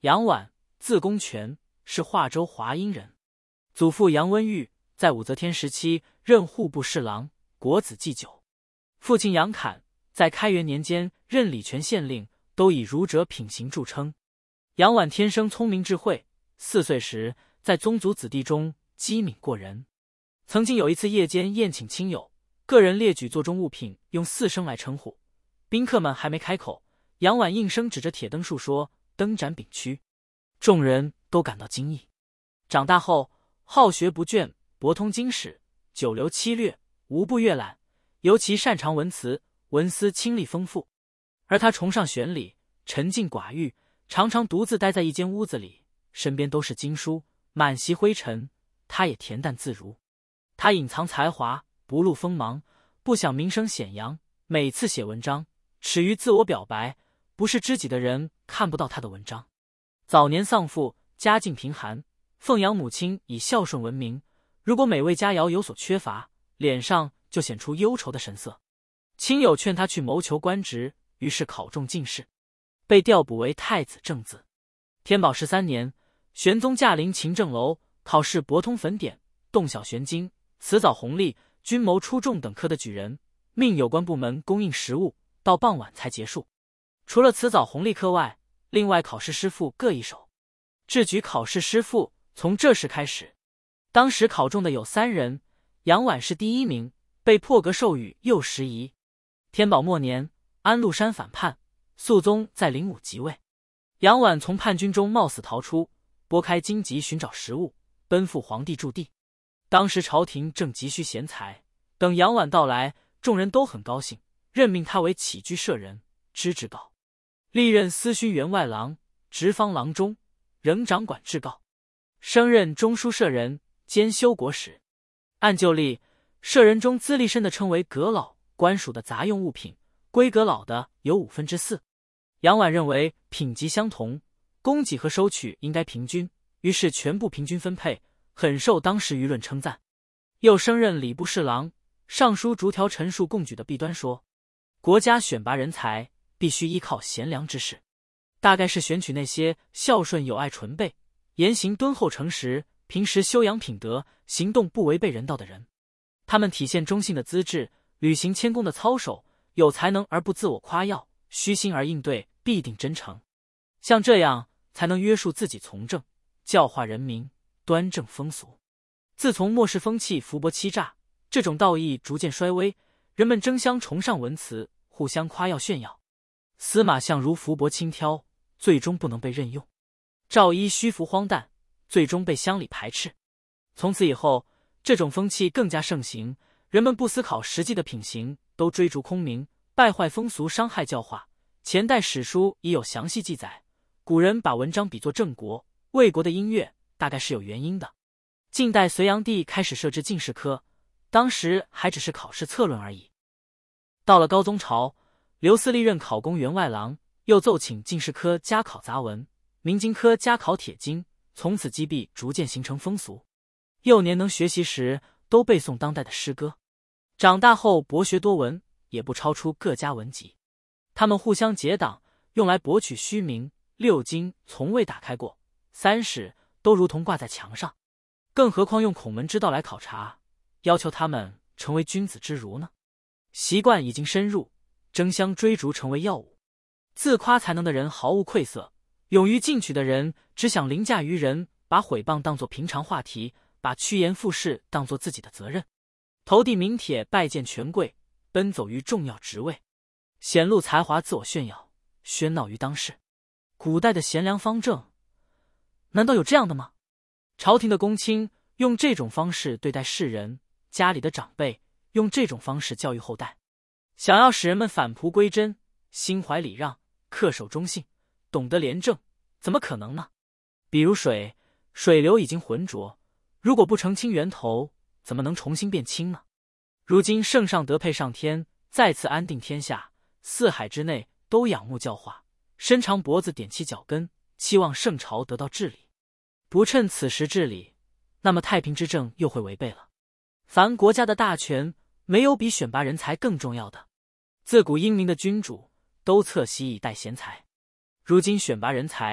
杨婉，字公权，是华州华阴人。祖父杨温玉在武则天时期任户部侍郎、国子祭酒。父亲杨侃在开元年间任礼泉县令，都以儒者品行著称。杨婉天生聪明智慧，4岁时在宗族子弟中机敏过人。曾经有一次夜间宴请亲友，个人列举座中物品用4声来称呼，宾客们还没开口，杨婉应声指着铁灯树说：“灯盏丙区。”众人都感到惊异。长大后好学不倦，博通经史，久流七略，无不阅览，尤其擅长文辞，文思清丽丰富。而他崇尚玄理，沉静寡欲，常常独自待在一间屋子里，身边都是经书，满席灰尘，他也恬淡自如。他隐藏才华，不露锋芒，不想名声显扬，每次写文章耻于自我表白，不是知己的人看不到他的文章。早年丧父，家境贫寒，奉养母亲以孝顺闻名，如果美味佳肴有所缺乏，脸上就显出忧愁的神色。亲友劝他去谋求官职，于是考中进士，被调补为太子正字。天宝13年，玄宗驾临勤政楼，考试博通粉典、洞晓玄经、辞藻弘历、均谋出众等科的举人，命有关部门供应食物，到傍晚才结束。除了辞藻弘历科外，另外考试师傅各一手。制举考试师傅从这时开始。当时考中的有3人，杨婉是第1名，被破格授予右拾遗。天宝末年，安禄山反叛，肃宗在灵武即位，杨婉从叛军中冒死逃出，拨开荆棘寻找食物，奔赴皇帝驻地。当时朝廷正急需贤才，等杨婉到来，众人都很高兴，任命他为起居舍人、知制告，历任司勋员外郎、直方郎中，仍掌管制告，升任中书舍人兼修国史。按旧例，舍人中资历深的称为阁老，官属的杂用物品归阁老的有4/5。杨婉认为品级相同，供给和收取应该平均，于是全部平均分配，很受当时舆论称赞。又升任礼部侍郎，上书逐条陈述供举的弊端说，国家选拔人才必须依靠贤良之士，大概是选取那些孝顺有爱纯备、言行敦厚诚实、平时修养品德、行动不违背人道的人。他们体现忠信的资质，履行谦恭的操守，有才能而不自我夸耀，虚心而应对，必定真诚。像这样才能约束自己从政，教化人民，端正风俗。自从末世风气伏薄欺诈，这种道义逐渐衰微，人们争相崇尚文辞，互相夸耀炫耀。司马相如伏薄轻佻，最终不能被任用；赵一虚浮荒诞，最终被乡里排斥。从此以后，这种风气更加盛行，人们不思考实际的品行，都追逐空名，败坏风俗，伤害教化。前代史书已有详细记载，古人把文章比作郑国、魏国的音乐，大概是有原因的。晋代隋炀帝开始设置进士科，当时还只是考试策论而已。到了高宗朝，刘思历任考功员外郎，又奏请进士科加考杂文，明经科加考铁经，从此积弊逐渐形成风俗。幼年能学习时，都背诵当代的诗歌；长大后博学多闻，也不超出各家文集。他们互相结党，用来博取虚名。6经从未打开过，3史都如同挂在墙上，更何况用孔门之道来考察，要求他们成为君子之儒呢？习惯已经深入，争相追逐成为要务。自夸才能的人毫无愧色，勇于进取的人只想凌驾于人，把毁谤当作平常话题，把趋炎附势当作自己的责任，投递名帖拜见权贵，奔走于重要职位，显露才华自我炫耀，喧闹于当世。古代的贤良方正，难道有这样的吗？朝廷的公卿用这种方式对待世人，家里的长辈用这种方式教育后代，想要使人们返璞归真，心怀礼让，恪守忠信，懂得廉政，怎么可能呢？比如水流已经浑浊，如果不澄清源头，怎么能重新变清呢？如今圣上德配上天，再次安定天下，4海之内都仰慕教化，伸长脖子，踮起脚跟，期望圣朝得到治理。不趁此时治理，那么太平之政又会违背了。凡国家的大权，没有比选拔人才更重要的。自古英明的君主都侧惜以待贤才，如今选拔人才，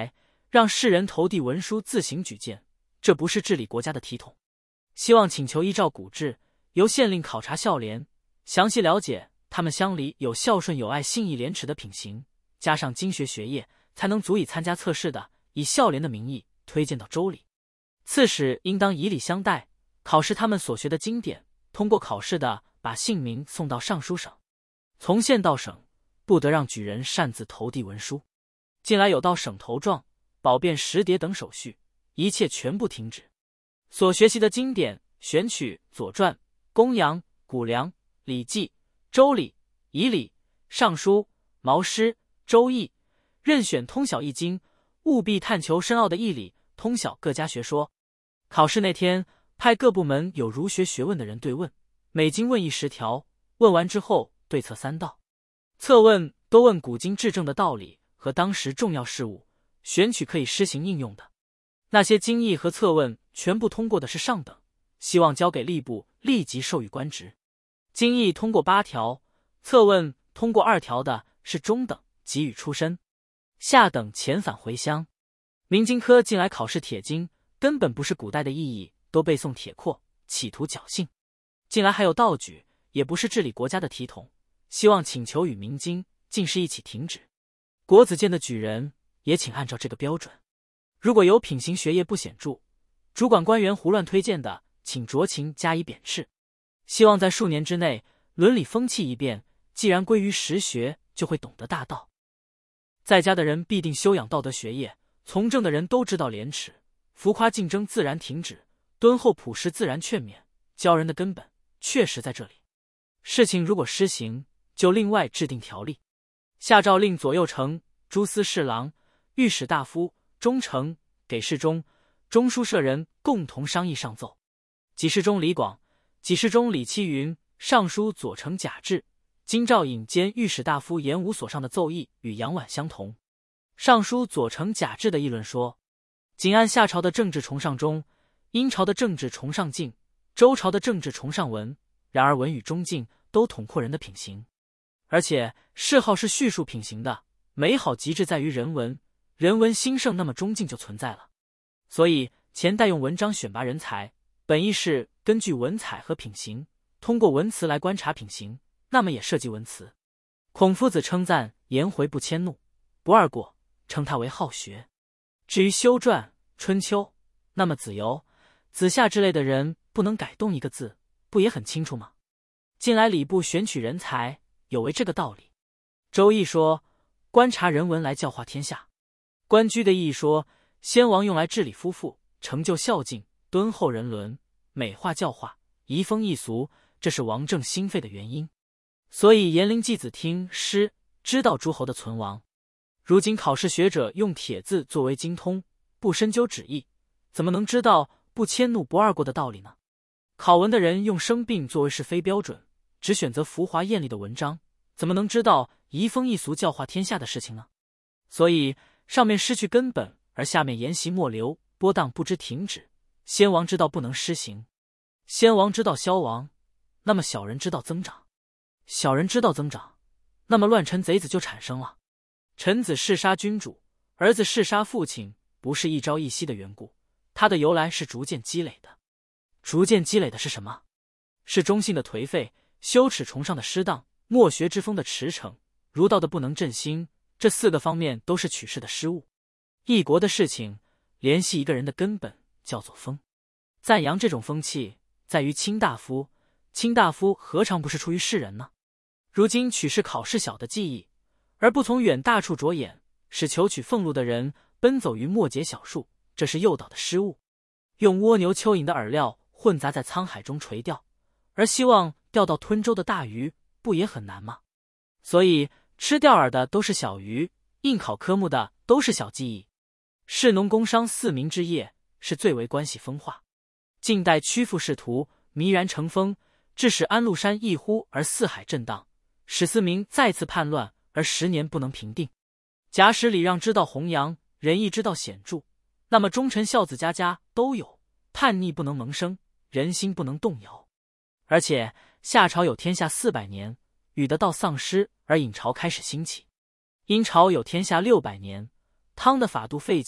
让世人投递文书自行举荐，这不是治理国家的体统。希望请求依照古制，由县令考察孝廉，详细了解他们乡里有孝顺有爱信义廉耻的品行，加上经学学业，才能足以参加测试的，以孝廉的名义推荐到州里。刺史应当以礼相待，考试他们所学的经典，通过考试的把姓名送到尚书省，从县到省不得让举人擅自投递文书。近来有到省投状、保变识牒等手续，一切全部停止。所学习的经典选取《左传》、公羊、谷梁、礼记、周礼、仪礼、尚书、毛诗、周易，任选通晓易经，务必探求深奥的义理，通晓各家学说。考试那天，派各部门有儒学学问的人对问，每经问议10条，问完之后对策3道。测问多问古今治政的道理和当时重要事务，选取可以施行应用的。那些经议和测问全部通过的是上等，希望交给吏部立即授予官职。经议通过8条，测问通过2条的是中等，给予出身。下等遣返回乡。明经科近来考试铁经，根本不是古代的意义，都背诵铁阔，企图侥幸。近来还有道举，也不是治理国家的体统，希望请求与明经进士一起停止。国子监的举人也请按照这个标准。如果有品行学业不显著，主管官员胡乱推荐的，请酌情加以贬斥。希望在数年之内，伦理风气一变，既然归于实学，就会懂得大道。在家的人必定修养道德学业，从政的人都知道廉耻，浮夸竞争自然停止，敦厚朴实自然劝勉。教人的根本确实在这里。事情如果施行，就另外制定条例。下诏令左右丞、诸司侍郎、御史大夫、中丞、给事中、中书舍人共同商议上奏。给事中李广、给事中李期云、尚书左丞贾至、京兆尹兼御史大夫严武所上的奏议与杨婉相同。尚书左丞贾至的议论说，仅按夏朝的政治崇尚中，殷朝的政治崇尚敬，周朝的政治崇尚文，然而文与中敬都统括人的品行，而且谥号是叙述品行的，美好极致在于人文，人文兴盛，那么中敬就存在了。所以前代用文章选拔人才，本意是根据文采和品行，通过文辞来观察品行，那么也涉及文辞。孔夫子称赞颜回不迁怒，不贰过，称他为好学。至于修传、春秋，那么子游、子夏之类的人不能改动一个字，不也很清楚吗？近来礼部选取人才，有为这个道理。周易说，观察人文来教化天下。官居的意义说，先王用来治理夫妇，成就孝敬，敦厚人伦，美化教化，移风易俗，这是王政兴废的原因。所以颜陵季子听诗，知道诸侯的存亡。如今考试学者用帖字作为精通，不深究旨意，怎么能知道不迁怒不贰过的道理呢？考文的人用生病作为是非标准，只选择浮华艳丽的文章，怎么能知道移风易俗教化天下的事情呢？所以上面失去根本，而下面沿袭末流，波荡不知停止。先王知道不能施行，先王知道消亡，那么小人知道增长，小人知道增长，那么乱臣贼子就产生了。臣子弑杀君主，儿子弑杀父亲，不是一朝一夕的缘故，它的由来是逐渐积累的。逐渐积累的是什么？是忠信的颓废，羞耻崇尚的失当，墨学之风的驰骋，儒道的不能振兴，这4个方面都是取势的失误。一国的事情，联系一个人的根本，叫做风。赞扬这种风气，在于卿大夫。卿大夫何尝不是出于世人呢？如今取是考试小的技艺，而不从远大处着眼，使求取俸禄的人奔走于末节小数，这是诱导的失误。用蜗牛、蚯蚓的饵料混杂在沧海中垂钓，而希望钓到吞舟的大鱼，不也很难吗？所以吃钓饵的都是小鱼，应考科目的都是小技艺。士农工商4民之业，是最为关系分化。晋代曲阜仕途，弥然成风，致使安禄山一呼而四海震荡，使四民再次叛乱，而10年不能平定。假使礼让之道弘扬，仁义之道显著，那么忠臣孝子家家都有，叛逆不能萌生，人心不能动摇。而且夏朝有天下400年，禹的道丧失，而隐朝开始兴起。殷朝有天下600年，汤的法度废弃，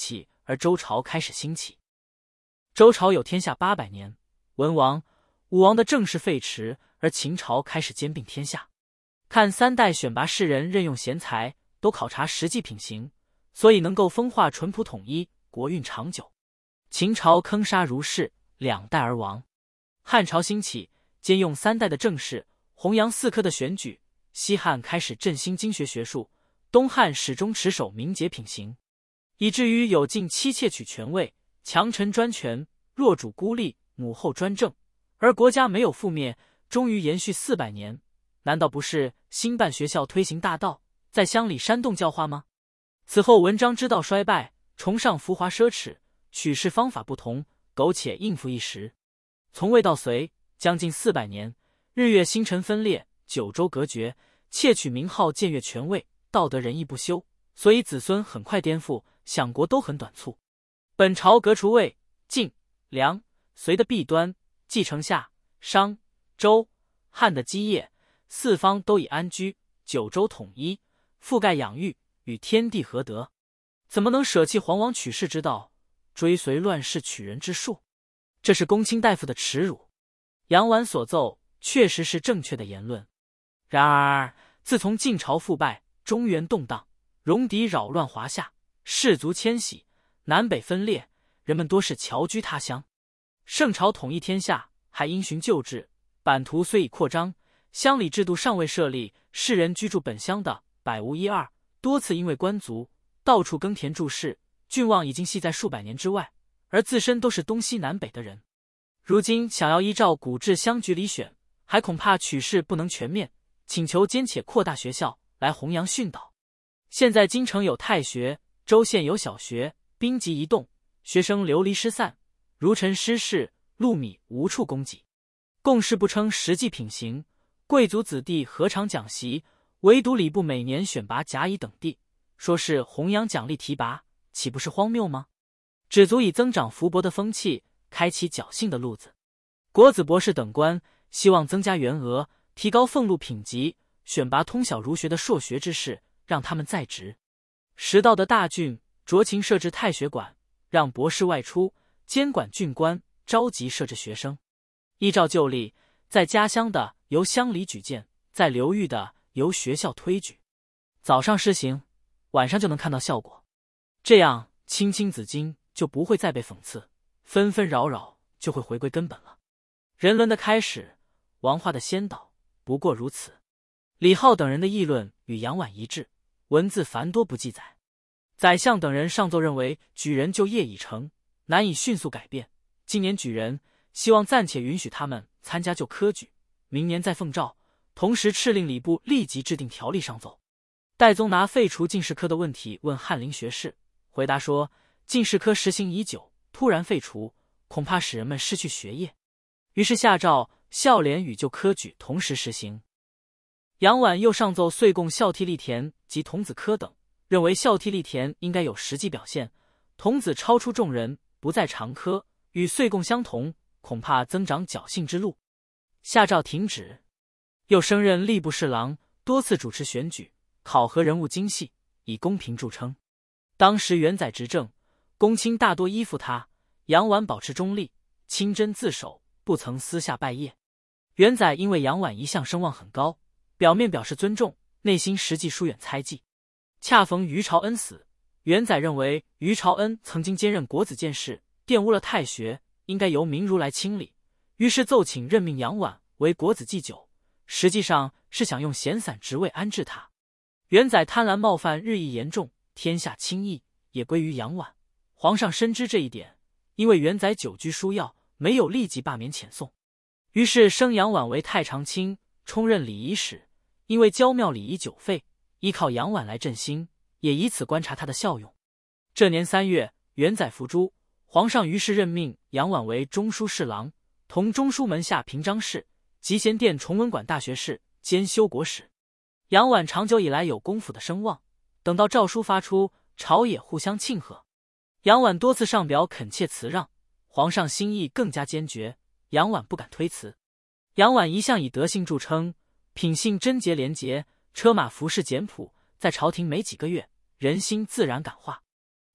而周朝开始兴起。周朝有天下800年，文王、武王的政事废弛，而秦朝开始兼并天下。看3代选拔士人，任用贤才，都考察实际品行，所以能够风化淳朴统一，国运长久。秦朝坑杀儒士，2代而亡。汉朝兴起，兼用3代的政事，弘扬4科的选举。西汉开始振兴经学学术，东汉始终持守名节品行，以至于有近妻妾取权位，强臣专权，弱主孤立，母后专政，而国家没有覆灭，终于延续400年。难道不是兴办学校，推行大道，在乡里煽动教化吗？此后文章之道衰败，崇尚浮华奢侈，取士方法不同，苟且应付一时。从魏到隋，将近400年，日月星辰分裂，九州隔绝，窃取名号，僭越权位，道德仁义不修，所以子孙很快颠覆，享国都很短促。本朝革除魏、晋、梁、隋的弊端，继承夏、商、周、汉的基业，4方都已安居，九州统一，覆盖养育，与天地合德，怎么能舍弃皇王取士之道，追随乱世取人之术？这是公卿大夫的耻辱。杨婉所奏确实是正确的言论。然而自从晋朝覆败，中原动荡，戎狄扰乱华夏，士族迁徙，南北分裂，人们多是侨居他乡。圣朝统一天下，还因循旧制，版图虽已扩张，乡里制度尚未设立，士人居住本乡的百无一二，多次因为官族到处耕田注事，郡望已经系在数百年之外，而自身都是东西南北的人。如今想要依照古制乡局里选，还恐怕取士不能全面，请求兼且扩大学校来弘扬训导。现在京城有太学，州县有小学，兵籍移动，学生流离失散，儒臣失势，禄米无处供给，贡士不称实际品行，贵族子弟何尝讲习？唯独礼部每年选拔甲乙等地，说是弘扬奖励提拔，岂不是荒谬吗？只足以增长福薄的风气，开启侥幸的路子。国子博士等官希望增加员额，提高俸禄品级，选拔通晓儒学的硕学之士，让他们在职。时到的大郡酌情设置太学馆，让博士外出监管郡官，召集设置学生。依照旧例，在家乡的由乡里举荐，在流域的由学校推举。早上施行，晚上就能看到效果。这样青青子衿就不会再被讽刺，纷纷扰扰就会回归根本了。人伦的开始，王化的先导，不过如此。李浩等人的议论与杨婉一致，文字繁多不记载。宰相等人上奏认为举人就业已成，难以迅速改变，今年举人，希望暂且允许他们参加旧科举，明年再奉诏，同时敕令礼部立即制定条例上奏。戴宗拿废除进士科的问题问翰林学士，回答说进士科实行已久，突然废除，恐怕使人们失去学业，于是下诏孝廉与旧科举同时实行。杨婉又上奏岁贡孝悌立田及童子科等，认为孝悌立田应该有实际表现，童子超出众人，不在常科，与岁贡相同，恐怕增长侥幸之路，下诏停止。又升任吏部侍郎，多次主持选举，考核人物精细，以公平著称。当时元载执政，公卿大多依附他，杨婉保持中立，清真自守，不曾私下拜谒。元载因为杨婉一向声望很高，表面表示尊重，内心实际疏远猜忌。恰逢于朝恩死，元载认为于朝恩曾经兼任国子监事，玷污了太学，应该由明儒来清理，于是奏请任命杨婉为国子祭酒，实际上是想用闲散职位安置他。元载贪婪冒犯日益严重，天下轻易也归于杨婉。皇上深知这一点，因为元载久居枢要，没有立即罢免遣送，于是升杨婉为太常卿，充任礼仪使。因为郊庙礼仪久废，依靠杨婉来振兴，也以此观察他的效用。这年3月，元载伏诛，皇上于是任命杨婉为中书侍郎，同中书门下平章事、集贤殿崇文馆大学士兼修国史。杨婉长久以来有公府的声望，等到诏书发出，朝野互相庆贺。杨婉多次上表恳切辞让，皇上心意更加坚决，杨婉不敢推辞。杨婉一向以德性著称，品性贞洁廉洁，车马服饰简朴，在朝廷没几个月，人心自然感化。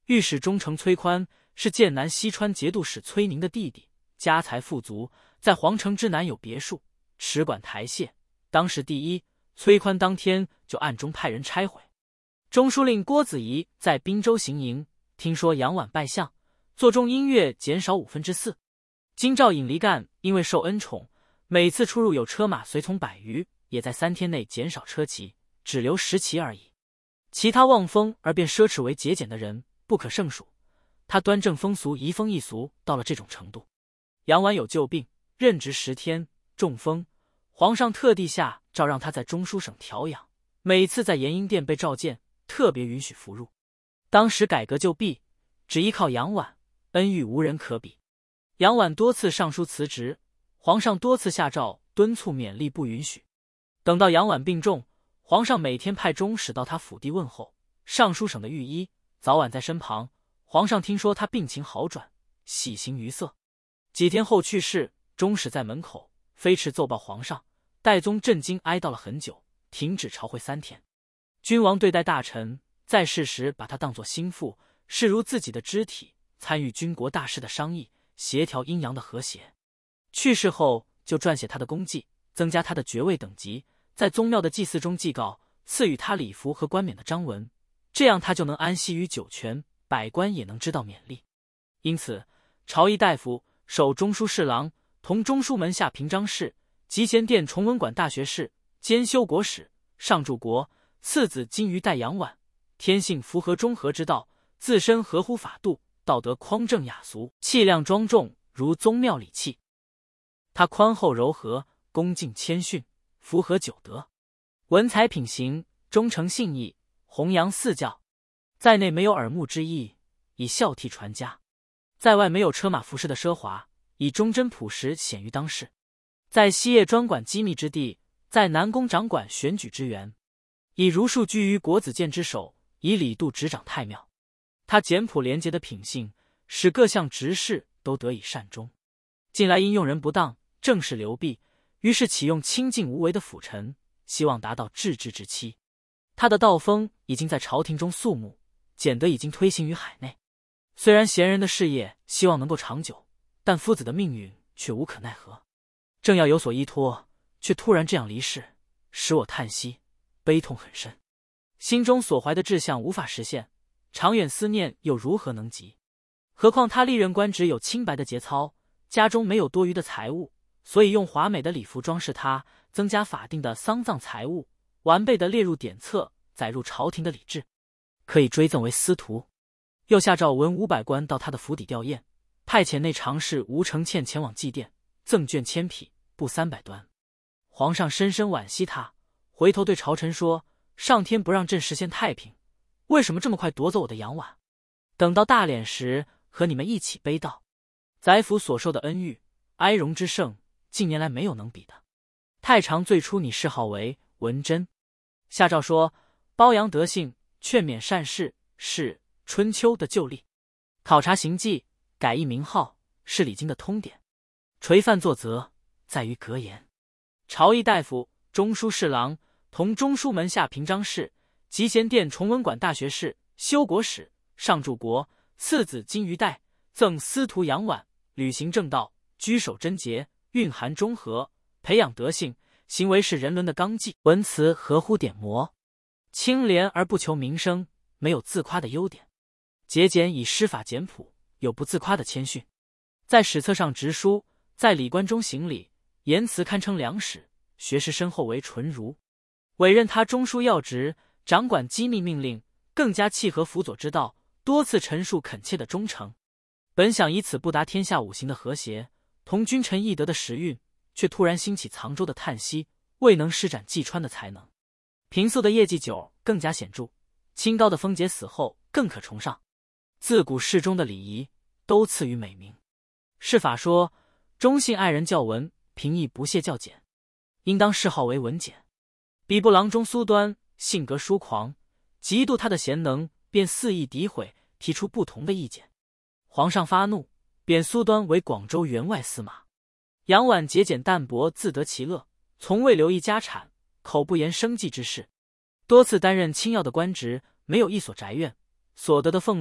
御史中丞崔宽是剑南西川节度使崔宁的弟弟，家财富足，在皇城之南有别墅，持管台榭，当时第一。崔宽当天就暗中派人拆毁。中书令郭子仪在滨州行营，听说杨婉拜相，座中音乐减少4/5。京兆尹黎干因为受恩宠，每次出入有车马随从100余，也在3天内减少车骑，只留10骑而已。其他望风而变奢侈为节俭的人不可胜数，他端正风俗，移风易俗到了这种程度。杨婉有旧病，任职10天，中风，皇上特地下诏让他在中书省调养，每次在延英殿被召见，特别允许服入。当时改革就弊，只依靠杨婉，恩遇无人可比。杨婉多次上书辞职，皇上多次下诏敦促勉励，不允许。等到杨婉病重，皇上每天派中使到他府邸问候，尚书省的御医早晚在身旁。皇上听说他病情好转，喜形于色。几天后去世，中使在门口飞驰奏报皇上，代宗震惊哀悼了很久，停止朝会3天。君王对待大臣，在世时把他当作心腹，视如自己的肢体，参与军国大事的商议，协调阴阳的和谐。去世后就撰写他的功绩，增加他的爵位等级，在宗庙的祭祀中祭告，赐予他礼服和冠冕的章文，这样他就能安息于九泉，百官也能知道勉励。因此朝议大夫、守中书侍郎、同中书门下平章事、集贤殿崇文馆大学士、兼修国史、上柱国次子金鱼代杨婉，天性符合中和之道，自身合乎法度，道德匡正雅俗，气量庄重，如宗庙礼器。他宽厚柔和，恭敬谦逊，符合九德，文采品行，忠诚信义，弘扬四教，在内没有耳目之意，以孝悌传家；在外没有车马服饰的奢华，以忠贞朴实显于当世。在西叶专管机密之地，在南宫掌管选举之源，以儒术居于国子监之首，以礼度执掌太庙。他简朴廉洁的品性，使各项职事都得以善终。近来因用人不当，政事流弊，于是启用清静无为的辅臣，希望达到治治之期。他的道风已经在朝廷中肃穆，简德已经推行于海内。虽然贤人的事业希望能够长久，但夫子的命运却无可奈何。正要有所依托，却突然这样离世，使我叹息，悲痛很深。心中所怀的志向无法实现，长远思念又如何能及？何况他历任官职有清白的节操，家中没有多余的财物，所以用华美的礼服装饰他，增加法定的丧葬财物，完备的列入典册，载入朝廷的礼制，可以追赠为司徒。又下诏文500官到他的府邸吊唁，派遣内常侍吴承倩前往祭奠，赠券1000匹，布300端。皇上深深惋惜他，回头对朝臣说：上天不让朕实现太平，为什么这么快夺走我的杨婉？等到大殓时，和你们一起悲悼。宰府所受的恩遇，哀荣之盛，近年来没有能比的。太常最初拟谥号为文贞，下诏说褒扬德性，劝勉善事，是春秋的旧例。考察行迹，改易名号，是礼经的通典。垂范作则，在于格言。朝议大夫、中书侍郎，同中书门下平章事、集贤殿崇文馆大学士、修国史、上柱国次子金鱼代，赠司徒杨婉，履行正道，居守贞洁，蕴含中和，培养德性，行为是人伦的纲纪，文辞合乎典谟，清廉而不求名声，没有自夸的优点，节俭以施法简朴，有不自夸的谦逊。在史册上直书，在礼官中行礼，言辞堪称良史，学识深厚为纯儒。委任他中书要职，掌管机密命令，更加契合辅佐之道，多次陈述恳切的忠诚。本想以此布达天下五行的和谐，同君臣义德的时运，却突然兴起藏州的叹息，未能施展济川的才能。平素的业绩久更加显著，清高的风节死后更可崇尚。自古世中的礼仪，都赐予美名。世法说，忠信爱人较文，平易不屑较简，应当谥号为文简。比部郎中苏端性格疏狂，嫉妒他的贤能，便肆意诋毁，提出不同的意见。皇上发怒，贬苏端为广州员外司马。杨婉节俭淡泊，自得其乐，从未留意家产，口不言生计之事，多次担任轻要的官职，没有一所宅院，所得的俸禄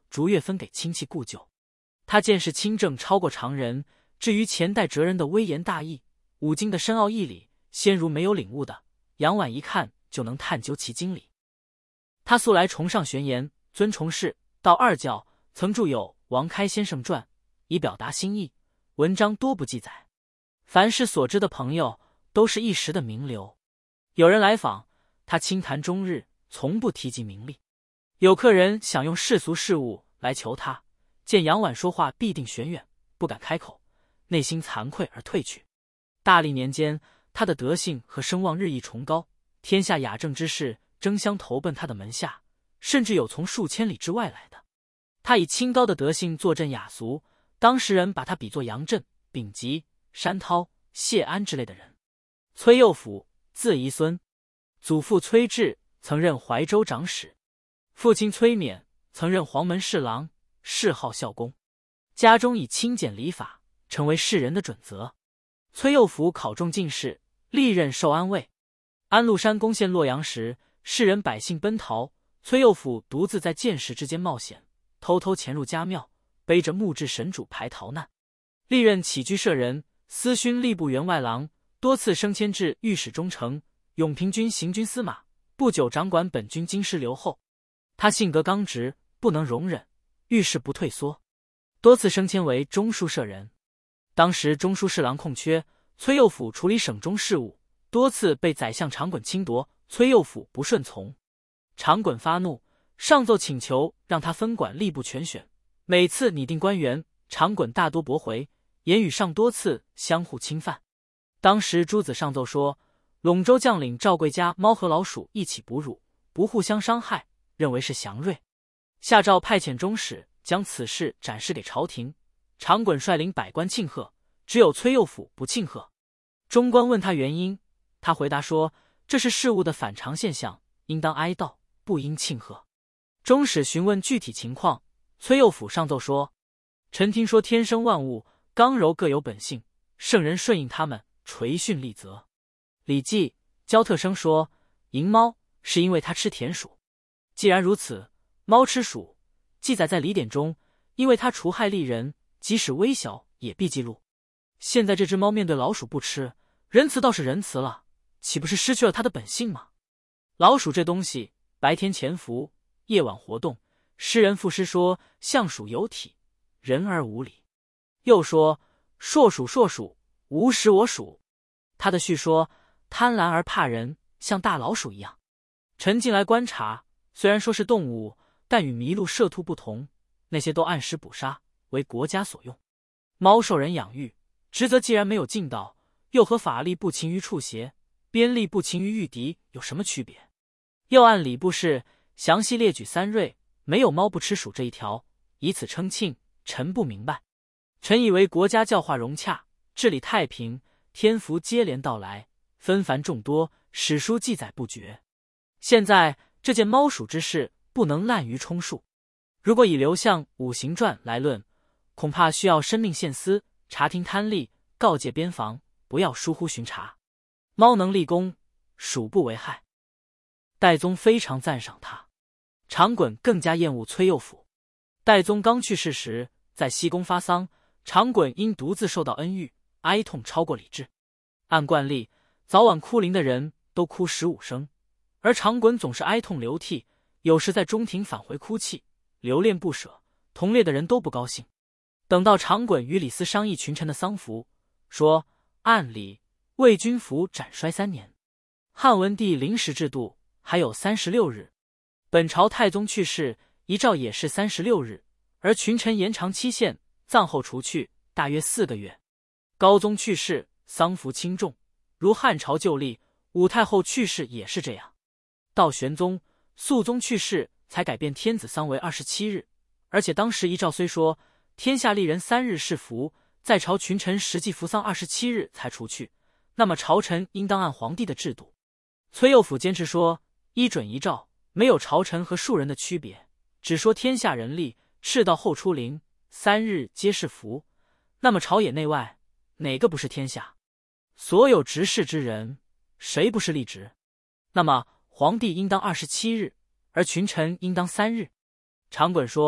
逐月分给亲戚故旧。他见识清正超过常人，至于前代哲人的微言大义，五经的深奥义理，先儒没有领悟的，杨婉一看就能探究其经理。他素来崇尚玄言，尊崇士，道二教，曾著有《王开先生传》，以表达心意，文章多不记载。凡是所知的朋友，都是一时的名流。有人来访，他轻谈终日，从不提及名利。有客人想用世俗事物来求他，见杨婉说话必定玄远，不敢开口，内心惭愧而退去。大历年间，他的德性和声望日益崇高，天下雅正之士争相投奔他的门下，甚至有从数千里之外来的。他以清高的德性坐镇雅俗，当时人把他比作杨震、丙吉、山涛、谢安之类的人。崔佑甫，字宜孙，祖父崔稚曾任怀州长史，父亲崔勉曾任黄门侍郎，谥号孝公。家中以清简礼法，成为世人的准则。崔佑甫考中进士，历任寿安尉。安禄山攻陷洛阳时，世人百姓奔逃，崔佑甫独自在剑石之间冒险，偷偷潜入家庙，背着木质神主牌逃难。历任起居舍人、司勋吏部员外郎，多次升迁至御史中丞、永平军行军司马，不久掌管本军京师留后。他性格刚直，不能容忍，遇事不退缩，多次升迁为中书舍人。当时中书侍郎空缺，崔佑甫处理省中事务，多次被宰相长衮侵夺，崔佑甫不顺从。长衮发怒，上奏请求让他分管吏部全选，每次拟定官员，长衮大多驳回，言语上多次相互侵犯。当时诸子上奏说，陇州将领赵贵家猫和老鼠一起哺乳，不互相伤害，认为是祥瑞。下诏派遣中使将此事展示给朝廷，长衮率领百官庆贺，只有崔佑甫不庆贺。中官问他原因，他回答说，这是事物的反常现象，应当哀悼，不应庆贺。中使询问具体情况，崔佑甫上奏说，臣听说天生万物刚柔各有本性，圣人顺应他们，垂训立则。礼记焦特生说，迎猫是因为它吃田鼠。既然如此，猫吃鼠记载在礼典中，因为它除害利人，即使微小也必记录。现在这只猫面对老鼠不吃，仁慈倒是仁慈了，岂不是失去了它的本性吗？老鼠这东西白天潜伏，夜晚活动，诗人赋诗说，象鼠有体，人而无礼。又说，硕鼠硕鼠，无食我鼠。他的序说，贪婪而怕人，像大老鼠一样。臣近来观察，虽然说是动物，但与麋鹿射兔不同，那些都按时捕杀，为国家所用。猫受人养育，职责既然没有尽到，又和法力不勤于处邪，鞭力不勤于御敌有什么区别？又按礼部事详细列举三瑞，没有猫不吃鼠这一条，以此称庆，臣不明白。臣以为国家教化融洽，治理太平，天福接连到来，纷繁众多，史书记载不绝。现在这件猫鼠之事，不能滥竽充数。如果以刘向五行传来论，恐怕需要申命宪司，查听贪吏，告诫边防，不要疏忽巡查。猫能立功，鼠不为害。戴宗非常赞赏他，长衮更加厌恶崔佑甫。戴宗刚去世时，在西宫发丧，长衮因独自受到恩遇，哀痛超过理智。按惯例，早晚哭灵的人都哭15声，而长衮总是哀痛流涕，有时在中庭返回哭泣，留恋不舍，同列的人都不高兴。等到长衮与李斯商议群臣的丧服，说按理魏军服斩衰3年，汉文帝临时制度还有36日，本朝太宗去世遗诏也是36日，而群臣延长期限，葬后除去，大约4个月。高宗去世，丧服轻重，如汉朝旧例，武太后去世也是这样。到玄宗、肃宗去世，才改变天子丧为27日，而且当时遗诏虽说天下历人3日是服，在朝群臣实际服丧27日才除去，那么朝臣应当按皇帝的制度。崔佑甫坚持说，依准遗诏，没有朝臣和庶人的区别，只说天下人力，赤道后出陵，3日皆是服，那么朝野内外哪个不是天下？所有执事之人，谁不是立职？那么皇帝应当27日，而群臣应当3日。长衮说，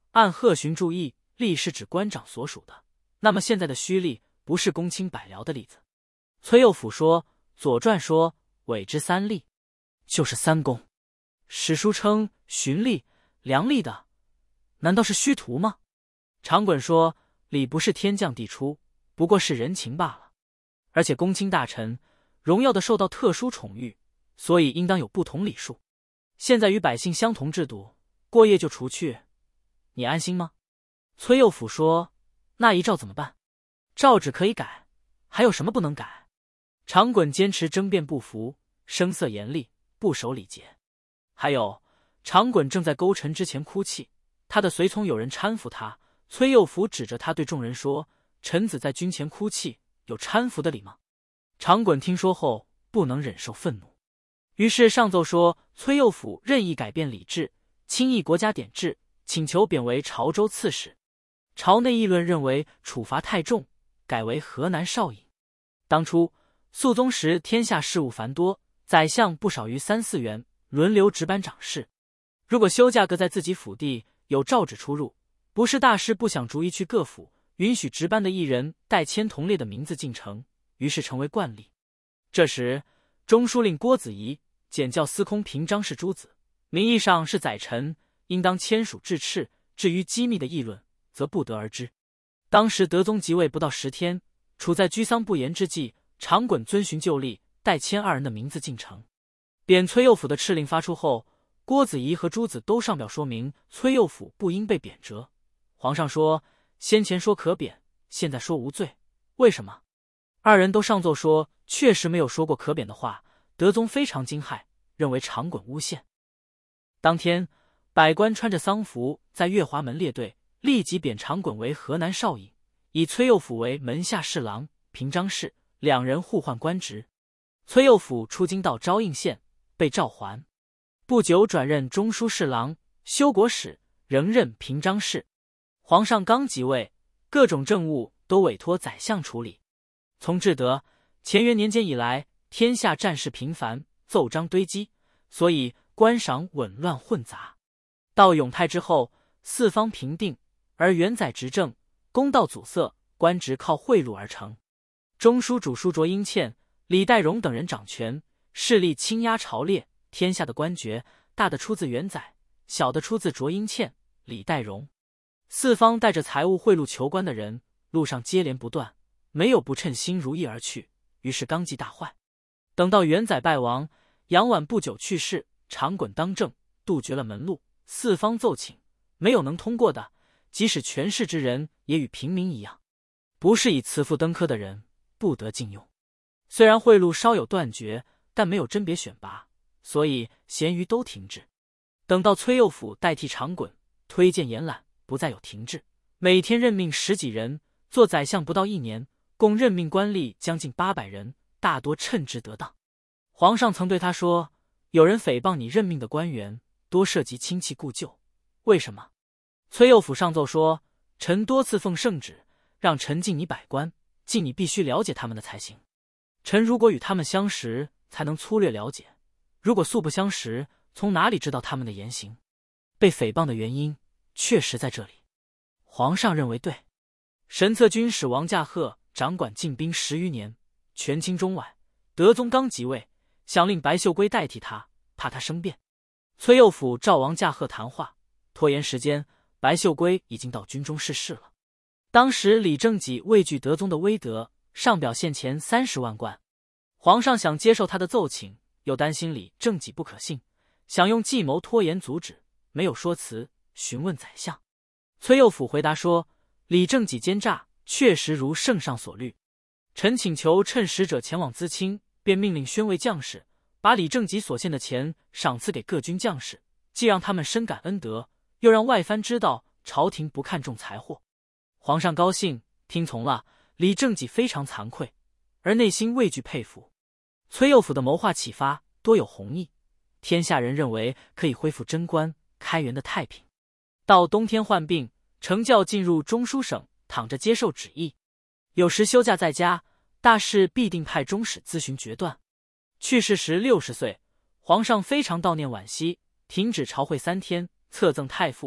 按贺询注意，吏是指官长所属的，那么现在的虚吏不是公卿百僚的例子。崔右辅说，左传说委之三吏，就是三公。史书称荀吏、良吏的，难道是虚徒吗？长衮说，礼不是天降地出，不过是人情罢了。而且公卿大臣荣耀的受到特殊宠遇，所以应当有不同礼数。现在与百姓相同制度，过夜就除去，你安心吗？崔右辅说，那一诏怎么办？诏旨可以改，还有什么不能改？长衮坚持争辩不服，声色严厉，不守礼节。还有，长衮正在勾陈之前哭泣，他的随从有人搀扶他，崔右辅指着他对众人说，臣子在军前哭泣，有搀扶的理吗？长衮听说后不能忍受愤怒，于是上奏说崔右辅任意改变礼制，轻易国家典制，请求贬为潮州刺史。朝内议论认为处罚太重，改为河南少尹。当初肃宗时天下事务繁多，宰相不少于3、4员，轮流值班掌事。如果休假各在自己府地，有诏旨出入，不是大师不想逐一去各府，允许值班的一人代签同列的名字进城，于是成为惯例。这时中书令郭子仪、检校司空平章事诸子，名义上是宰臣，应当签署制敕，至于机密的议论，则不得而知。当时德宗即位不到10天，处在居丧不言之际，长衮遵循旧例，代签2人的名字进城。贬崔右辅的敕令发出后，郭子仪和诸子都上表说明崔右辅不应被贬谪。皇上说，先前说可贬，现在说无罪，为什么？2人都上奏说确实没有说过可贬的话。德宗非常惊骇，认为长衮诬陷。当天，百官穿着丧服在月华门列队，立即贬长衮为河南少尹，以崔右辅为门下侍郎、平章事，2人互换官职。崔右辅出京到昭应县，被召还，不久转任中书侍郎、修国史，仍任平章事。皇上刚即位，各种政务都委托宰相处理。从至德、乾元年间以来，天下战事频繁，奏章堆积，所以官赏紊乱混杂。到永泰之后，四方平定，而元载执政，公道阻塞，官职靠贿赂而成。中书主书卓英倩、李代荣等人掌权，势力倾压朝列，天下的官爵大的出自元载，小的出自卓英倩、李代荣。四方带着财物贿赂求官的人，路上接连不断，没有不称心如意而去，于是纲纪大坏。等到元载败亡，杨婉不久去世，长衮当政，杜绝了门路，四方奏请，没有能通过的，即使权势之人也与平民一样，不是以慈父登科的人不得禁用。虽然贿赂稍有断绝，但没有甄别选拔，所以咸鱼都停滞。等到崔右辅代替长衮，推荐延揽，不再有停滞，每天任命10几人，做宰相不到1年，共任命官吏将近800人，大多称职得当。皇上曾对他说，有人诽谤你任命的官员，多涉及亲戚故旧，为什么？崔右辅上奏说，臣多次奉圣旨，让臣敬你百官，敬你必须了解他们的才行。臣如果与他们相识，才能粗略了解，如果素不相识，从哪里知道他们的言行？被诽谤的原因确实在这里。皇上认为对。神策军使王驾鹤掌管禁兵10余年，权倾中外。德宗刚即位，想令白秀圭代替他，怕他生变。崔右辅召王驾鹤谈话，拖延时间，白秀圭已经到军中逝世了。当时李正己畏惧德宗的威德，上表献钱30万贯。皇上想接受他的奏请，又担心李正己不可信，想用计谋拖延阻止，没有说辞，询问宰相。崔右辅回答说，李正己奸诈，确实如圣上所虑。臣请求趁使者前往淄青，便命令宣慰将士，把李正己所献的钱赏赐给各军将士，既让他们深感恩德，又让外藩知道朝廷不看重财货。皇上高兴，听从了。李正己非常惭愧，而内心畏惧佩服。崔右辅的谋划启发多有弘毅，天下人认为可以恢复贞观、开元的太平。到冬天患病，承教进入中书省，躺着接受旨意。有时休假在家，大事必定派中使咨询决断。去世时60岁，皇上非常悼念惋惜，停止朝会3天，册赠太傅，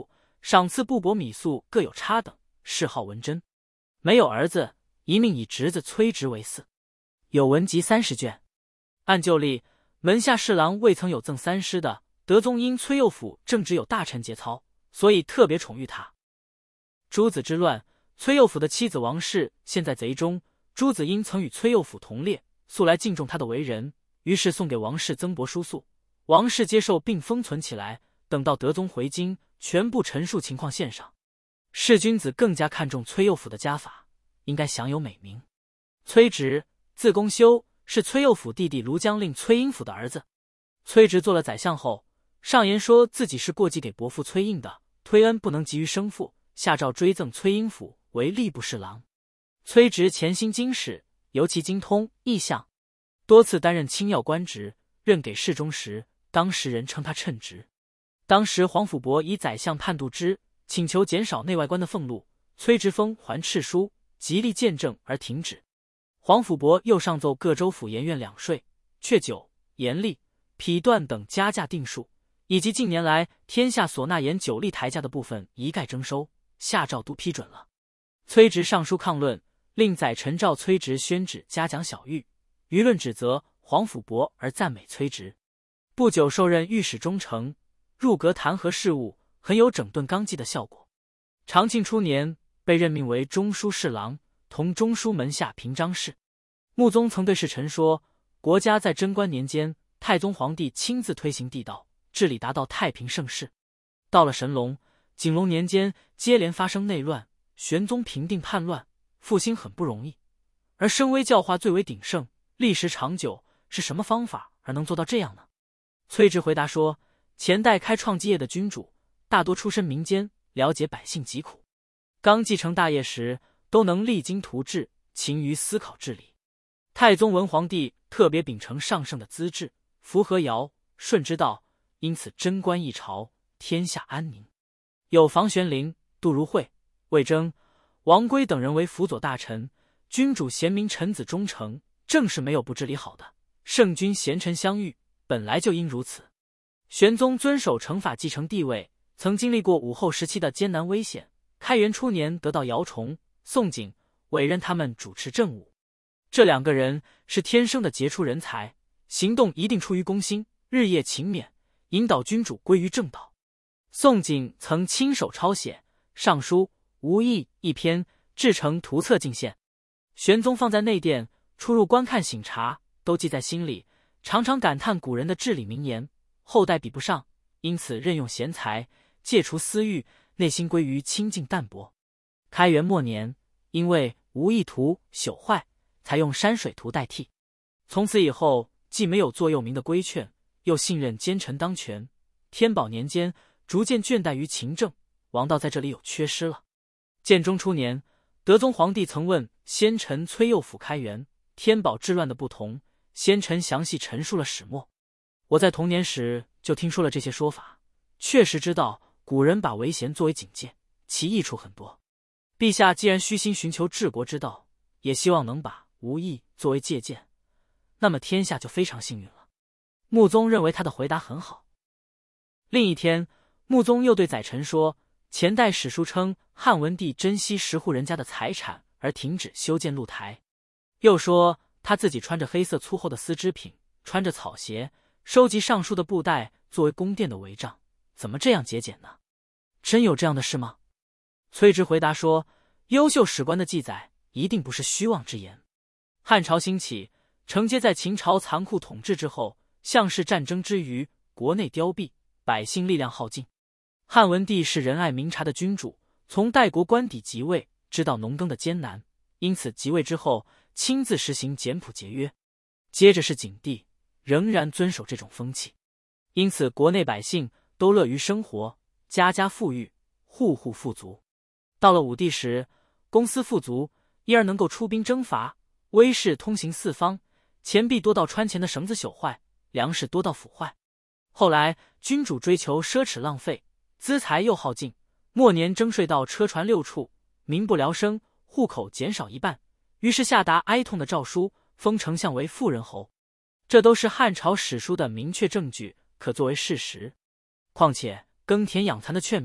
赏赐布帛米粟各有差等，谥号文贞。没有儿子，一命以侄子崔植为嗣。有文集30卷。按旧例，门下侍郎未曾有赠三师的，德宗因崔右辅正值有大臣节操，所以特别宠遇他。诸子之乱，崔右辅的妻子王氏陷在贼中，诸子因曾与崔右辅同列，素来敬重他的为人，于是送给王氏增帛书宿。王氏接受并封存起来，等到德宗回京，全部陈述情况献上。世君子更加看重崔右辅的家法，应该享有美名。崔植，字公修，是崔右辅弟弟卢将令崔英甫的儿子。崔植做了宰相后，上言说自己是过继给伯父崔胤的，推恩不能及于生父，下诏追赠崔英甫为吏部侍郎。崔植潜心经史，尤其精通异象，多次担任卿要官职，任给事中时，当时人称他称职。当时黄甫伯以宰相判度之，请求减少内外官的俸禄，崔植封还敕书，极力见证而停止。黄甫伯又上奏各州府盐院两税、却酒、盐吏、匹缎等加价定数，以及近年来天下所纳盐酒吏抬价的部分一概征收，下诏都批准了。崔植上书抗论，令宰臣召崔植宣旨嘉奖小狱，舆论指责黄甫伯而赞美崔植。不久受任御史中丞，入阁弹劾事务，很有整顿纲纪的效果。长庆初年，被任命为中书侍郎，同中书门下平章事。穆宗曾对侍臣说，国家在贞观年间，太宗皇帝亲自推行地道，治理达到太平盛世。到了神龙、景龙年间，接连发生内乱，玄宗平定叛乱，复兴很不容易。而声威教化最为鼎盛，历时长久，是什么方法而能做到这样呢？崔植回答说，前代开创基业的君主，大多出身民间，了解百姓疾苦，刚继承大业时，都能励精图治，勤于思考治理。太宗文皇帝特别秉承上圣的资治，符合尧舜之道，因此贞观一朝，天下安宁。有房玄龄、杜如晦、魏征、王圭等人为辅佐大臣，君主贤明，臣子忠诚，正是没有不治理好的。圣君贤臣相遇，本来就应如此。玄宗遵守成法，继承帝位，曾经历过武后时期的艰难危险。开元初年得到姚崇、宋璟委任他们主持政务。这两个人是天生的杰出人才，行动一定出于公心，日夜勤勉，引导君主归于正道。宋璟曾亲手抄写《尚书》无益一篇，制成图册进献。玄宗放在内殿，出入观看省察，都记在心里，常常感叹古人的至理名言，后代比不上，因此任用贤才，戒除私欲，内心归于清净淡泊。开元末年，因为无益图朽坏，才用山水图代替。从此以后，既没有座右铭的规劝，又信任奸臣当权。天宝年间，逐渐倦怠于勤政，王道在这里有缺失了。建中初年，德宗皇帝曾问先臣崔右辅开元、天宝治乱的不同，先臣详细陈述了始末。我在童年时就听说了这些说法，确实知道古人把为贤作为警戒，其益处很多。陛下既然虚心寻求治国之道，也希望能把无益作为借鉴，那么天下就非常幸运了。穆宗认为他的回答很好。另一天，穆宗又对宰臣说，前代史书称汉文帝珍惜10户人家的财产而停止修建露台，又说他自己穿着黑色粗厚的丝织品，穿着草鞋，收集上书的布袋作为宫殿的帷帐，怎么这样节俭呢？真有这样的事吗？崔植回答说，优秀史官的记载一定不是虚妄之言。汉朝兴起，承接在秦朝残酷统治之后，项氏战争之余，国内凋敝，百姓力量耗尽。汉文帝是仁爱明察的君主，从代国官邸即位，知道农耕的艰难，因此即位之后亲自实行简朴节约。接着是景帝，仍然遵守这种风气，因此国内百姓都乐于生活，家家富裕，户户富足。到了武帝时，公私富足，因而能够出兵征伐，威势通行四方，钱币多到穿钱的绳子朽坏，粮食多到腐坏。后来君主追求奢侈浪费，资财又耗尽，末年征税到车船6处，民不聊生，户口减少一半，于是下达哀痛的诏书，封丞相为妇人侯。这都是汉朝史书的明确证据，可作为事实。况且耕田养蚕的劝勉，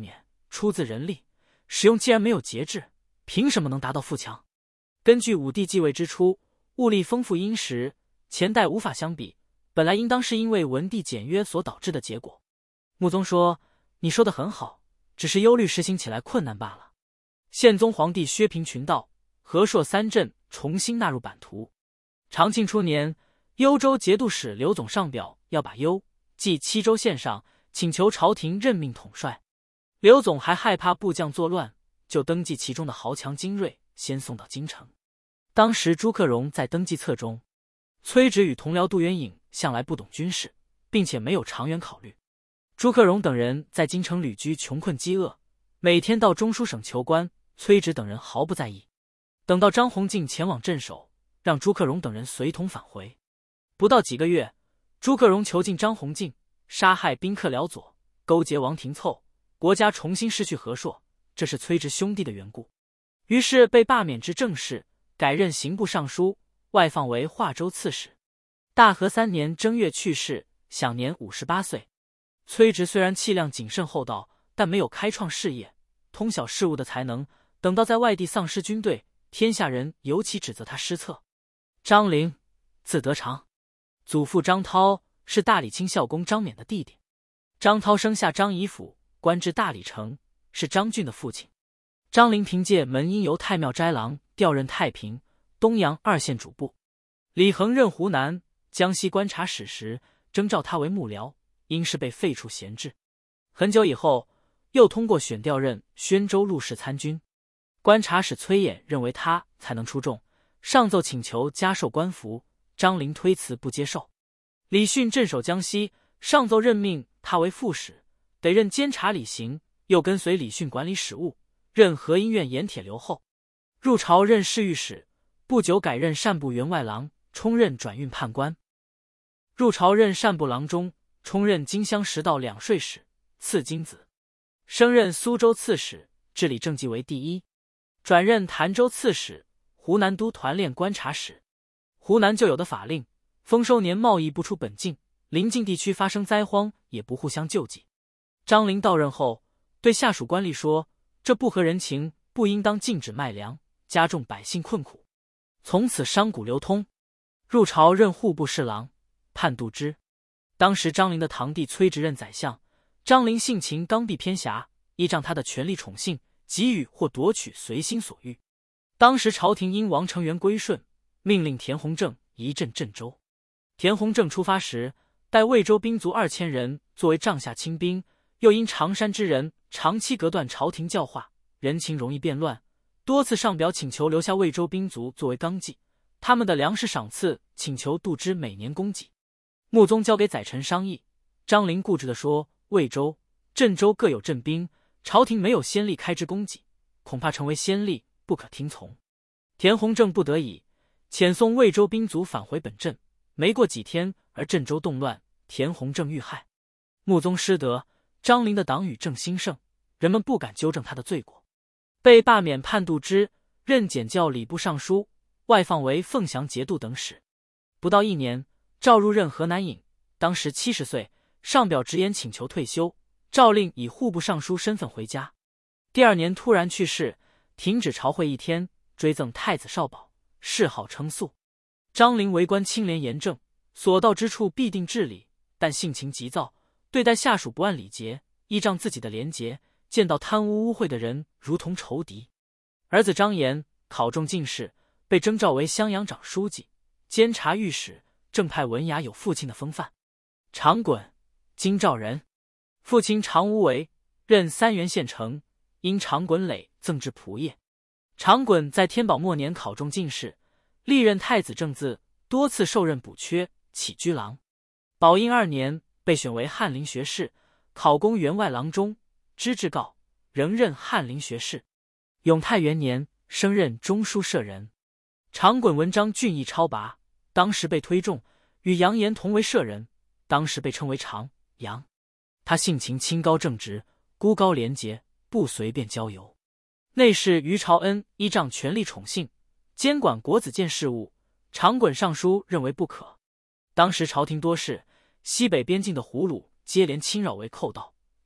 出自人力，使用既然没有节制，凭什么能达到富强？根据武帝继位之初，物力丰富殷实，前代无法相比，本来应当是因为文帝简约所导致的结果。穆宗说：“你说的很好，只是忧虑实行起来困难罢了。”宪宗皇帝削平群盗，和硕三镇重新纳入版图。长庆初年，幽州节度使刘总上表要把幽、冀七州献上，请求朝廷任命统帅。刘总还害怕部将作乱，就登记其中的豪强精锐，先送到京城。当时朱克融在登记册中，崔植与同僚杜元颖向来不懂军事，并且没有长远考虑。朱克融等人在京城旅居，穷困饥饿，每天到中书省求官，崔植等人毫不在意。等到张弘敬前往镇守，让朱克融等人随同返回。不到几个月，朱克融囚禁张弘敬，杀害宾客辽左，勾结王廷凑，国家重新失去和硕，这是崔植兄弟的缘故。于是被罢免之正事，改任刑部尚书，外放为华州刺史。大和3年正月去世，享年58岁。崔植虽然气量谨慎厚道，但没有开创事业、通晓事务的才能。等到在外地丧失军队，天下人尤其指责他失策。张陵，字德常，祖父张涛是大理卿孝公张冕的弟弟。张涛生下张仪甫，官至大理丞，是张俊的父亲。张陵凭借门因由太庙斋郎调任太平、东阳2县主簿。李恒任湖南、江西观察使时，征召他为幕僚，因是被废黜闲置。很久以后，又通过选调任宣州陆氏参军。观察使崔琰认为他才能出众，上奏请求加授官服，张陵推辞不接受。李训镇守江西，上奏任命他为副使，得任监察理刑，又跟随李训管理史务，任河阴院盐铁留后。入朝任侍御史，不久改任善部员外郎，充任转运判官。入朝任善部郎中，充任荆襄10道两税使，赐金子。升任苏州刺史，治理政绩为第一。转任潭州刺史、湖南都团练观察使。湖南旧有的法令，丰收年贸易不出本境，邻近地区发生灾荒也不互相救济。张陵到任后，对下属官吏说：“这不合人情，不应当禁止卖粮，加重百姓困苦。”从此商贾流通。入朝任户部侍郎，判度支。当时张陵的堂弟崔植任宰相，张陵性情刚愎偏狭，依仗他的权力宠幸，给予或夺取随心所欲。当时朝廷因王承元归顺，命令田弘正移镇郑州。田弘正出发时，带魏州兵卒2000人作为帐下亲兵，又因常山之人长期隔断朝廷教化，人情容易变乱，多次上表请求留下魏州兵卒作为纲纪，他们的粮食赏赐请求度支每年供给。穆宗交给宰臣商议，张陵固执地说：“魏州、郑州各有镇兵，朝廷没有先例开支供给，恐怕成为先例，不可听从。”田弘正不得已，遣送魏州兵卒返回本镇。没过几天，而郑州动乱，田弘正遇害。穆宗失德，张陵的党羽正兴盛，人们不敢纠正他的罪过，被罢免判度支，任检校礼部尚书，外放为凤翔节度等使。不到1年，诏入任河南尹，当时70岁，上表直言请求退休，诏令以户部尚书身份回家。第2年突然去世，停止朝会1天，追赠太子少保，谥号称肃。张陵为官清廉严正，所到之处必定治理，但性情急躁，对待下属不按礼节，依仗自己的廉洁，见到贪污污秽的人如同仇敌。儿子张炎考中进士，被征召为襄阳长书记、监察御史，正派文雅有父亲的风范。常衮，京兆人，父亲常无为，任3原县丞，因常衮累赠至仆射。常衮在天宝末年考中进士，历任太子正字，多次受任补缺，起居郎。宝应2年被选为翰林学士，考功员外郎中，知制诰，仍任翰林学士。永泰元年升任中书舍人。常衮文章俊逸超拔，当时被推重，与杨炎同为舍人，当时被称为常杨。他性情清高正直，孤高廉洁，不随便交游。内侍于朝恩依仗权力宠幸，监管国子监事务，常衮上书认为不可。当时朝廷多事，西北边境的胡虏接连侵扰为寇盗，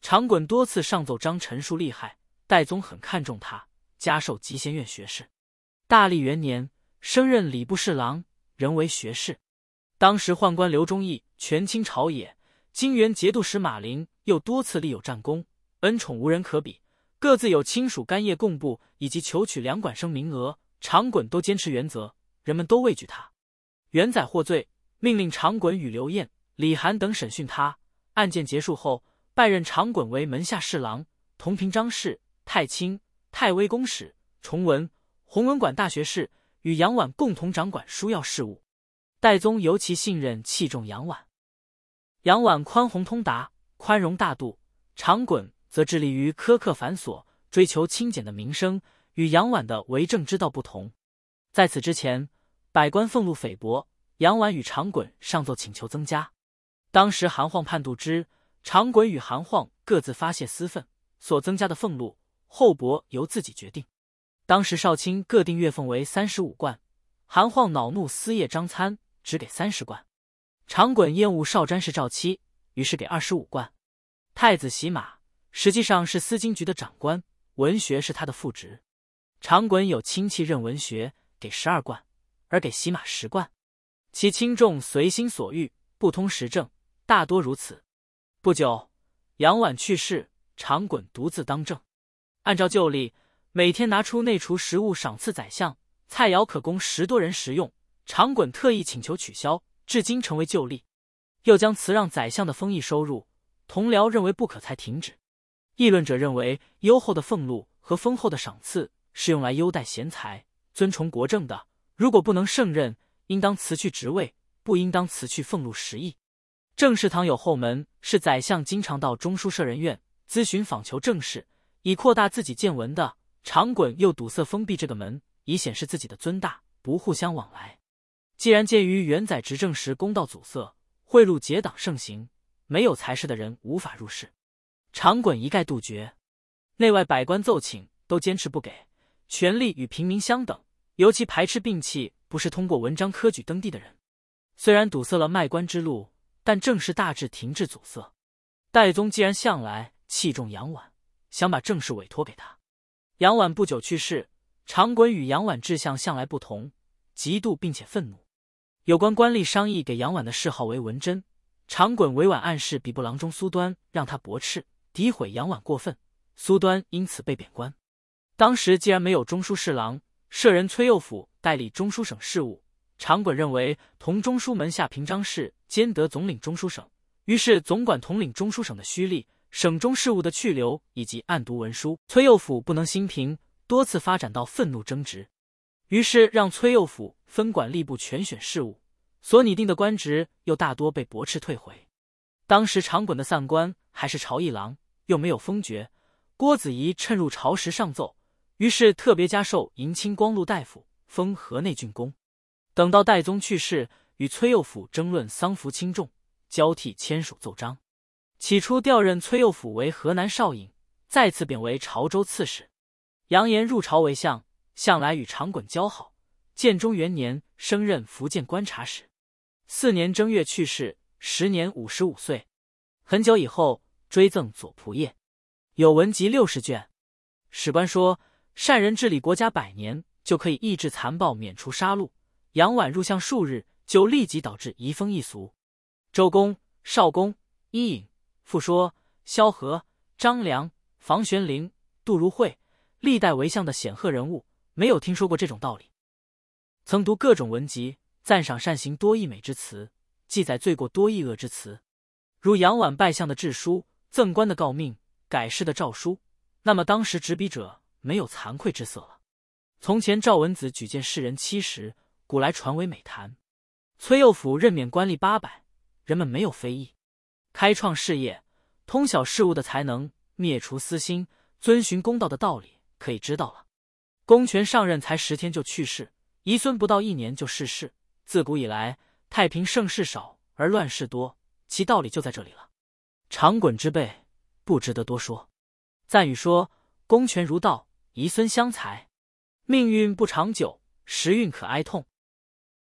长衮多次上奏章陈述厉害，代宗很看重他，加授集贤院学士。大历元年，升任礼部侍郎，仍为学士。当时宦官刘忠义权倾朝野，金元节度使马林又多次立有战功，恩宠无人可比，各自有亲属干谒贡布以及求取两管生名额，长衮都坚持原则，人们都畏惧他。元载获罪，命令长衮与刘晏、李涵等审讯他。案件结束后，拜任长衮为门下侍郎、同平章事、太卿、太微公使、崇文、弘文馆大学士，与杨婉共同掌管书要事务。代宗尤其信任器重杨婉。杨婉宽宏通达，宽容大度，长衮则致力于苛刻繁琐，追求清简的名声，与杨婉的为政之道不同。在此之前，百官俸禄菲薄，杨婉与长衮上奏请求增加。当时韩晃叛杜之，长衮与韩晃各自发泄私愤，所增加的俸禄厚薄由自己决定。当时少卿各定月俸为35贯，韩晃恼怒司业张参，只给30贯。长衮厌恶少詹事赵期，于是给25贯。太子洗马实际上是司经局的长官，文学是他的副职。长衮有亲戚任文学，给12贯，而给洗马10贯。其轻重随心所欲，不通时政，大多如此。不久，杨婉去世，长衮独自当政。按照旧例，每天拿出内厨食物赏赐宰相，菜肴可供10多人食用。长衮特意请求取消，至今成为旧例。又将辞让宰相的封邑收入，同僚认为不可才停止。议论者认为，优厚的俸禄和丰厚的赏赐是用来优待贤才、尊崇国政的，如果不能胜任，应当辞去职位，不应当辞去俸禄10亿。政事堂有后门，是宰相经常到中书舍人院咨询访求政事，以扩大自己见闻的。长衮又堵塞封闭这个门，以显示自己的尊大，不互相往来。既然鉴于元载执政时公道阻塞，贿赂结党盛行，没有才识的人无法入仕，长衮一概杜绝。内外百官奏请都坚持不给，权力与平民相等，尤其排斥摒弃不是通过文章科举登第的人。虽然堵塞了卖官之路，但政事大致停滞阻塞。代宗既然向来器重杨婉，想把政事委托给他。杨婉不久去世，长衮与杨婉志向向来不同，嫉妒并且愤怒。有关官吏商议给杨婉的谥号为文贞，长衮委婉暗示比部郎中苏端让他驳斥，诋毁杨婉过分，苏端因此被贬官。当时既然没有中书侍郎，舍人崔佑甫代理中书省事务，长衮认为同中书门下平章事兼得总领中书省，于是总管统领中书省的虚吏、省中事务的去留以及案牍文书。崔佑甫不能兴平，多次发展到愤怒争执，于是让崔佑甫分管吏部全选事务，所拟定的官职又大多被驳斥退回。当时长衮的散官还是朝议郎，又没有封爵，郭子仪趁入朝时上奏，于是特别加授迎亲光禄大夫，封河内郡公。等到代宗去世，与崔佑甫争论丧服轻重，交替签署奏章。起初调任崔佑甫为河南少尹，再次贬为潮州刺史。扬言入朝为相，向来与长衮交好。建中元年升任福建观察使，4年正月去世，时年55岁。很久以后追赠左仆射，有文集60卷。史官说，善人治理国家100年，就可以抑制残暴，免除杀戮。杨婉入相数日，就立即导致移风易俗。周公、少公、伊尹、傅说、萧何、张良、房玄龄、杜如晦，历代为相的显赫人物，没有听说过这种道理。曾读各种文集，赞赏善行多义美之词，记载罪过多义恶之词，如杨婉拜相的制书、赠官的诰命、改事的诏书，那么当时执笔者没有惭愧之色了。从前赵文子举荐士人70，古来传为美谈。崔佑甫任免官吏800，人们没有非议。开创事业、通晓事物的才能，灭除私心、遵循公道的道理，可以知道了。公权上任才10天就去世，遗孙不到1年就逝世。自古以来，太平盛世少而乱世多，其道理就在这里了。长衮之辈不值得多说。赞语说，公权如道，遗孙相财，命运不长久，时运可哀痛。